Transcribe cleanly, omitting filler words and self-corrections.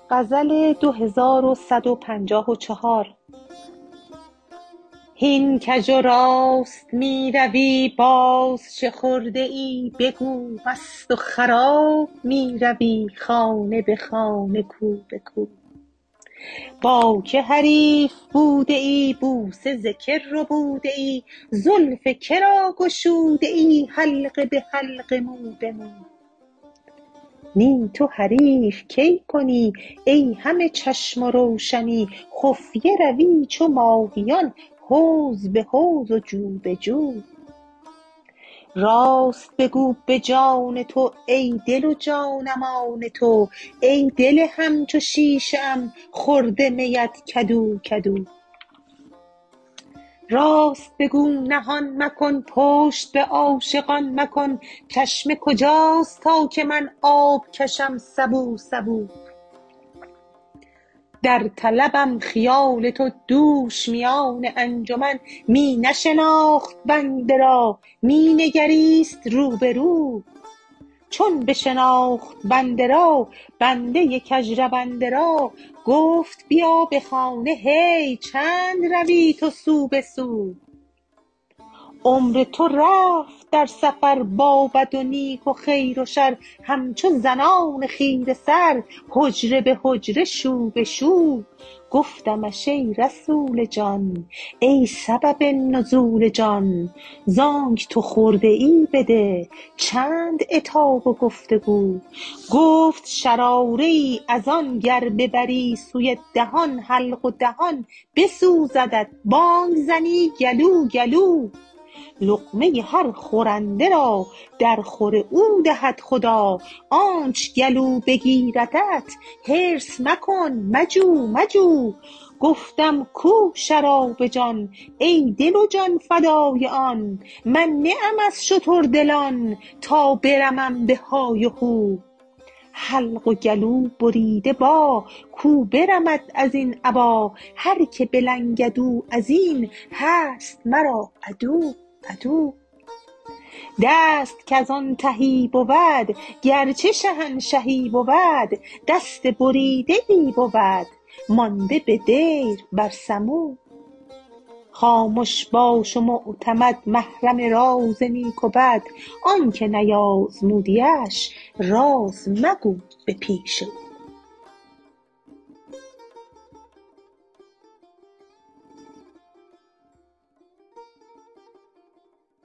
غزل 2154. هین کژ و راست می روی باز چه خورده ای بگو، مست و خراب می روی خانه به خانه کو به کو. با که حریف بوده ای بوسه ز که ربوده ای، زلف که را گشوده ای حلقه به حلقه مو به مو. نی تو حریف کی کنی ای همه چشم و روشنی، خفیه روی چو ماهیان حوض به حوض و جو به جو. راست بگو به جان تو ای دل و جانم آن تو، ای دل همچو شیشه ام خورده میت کدو کدو. راست بگو نهان مکن پشت به عاشقان مکن، چشمه کجاست تا که من آب کشم سبو سبو. در طلبم خیال تو دوش میان انجمن، می نشناخت بنده را می نگریست رو به رو. چون بشناخت بنده را بنده کژرونده را، گفت بیا به خانه هی چند روی تو سو به سو. عمر تو رفت در سفر با بد و نیک و خیر و شر، همچو زنان خیره سر حجره به حجره شو به شو. گفتمش ای رسول جان ای سبب نزول جان، زانک تو خورده ای بده چند عتاب و گفت و گو. گفت شراره ای از آن گر ببری سوی دهان، حلق و دهان بسوزدت بانگ زنی گلو گلو. لقمه هر خورنده را در خور او دهد خدا، آنچ گلو بگیردت حرص مکن مجو مجو. گفتم کو شراب جان ای دل و جان فدای آن، من نه ام از شتردلان تا برمم به های و هو. حلق و گلو بریده با کو برمد از این ابا، هر که بلنگد او از این هست مرا عدو عدو. دست کز آن تهی بود گرچه شهنشهی بود، دست بریده ای بود مانده به دیر بر سمو. خامش باش و معتمد محرم راز نیک و بد، آنکه نیازمودیش راز مگو به پیش او.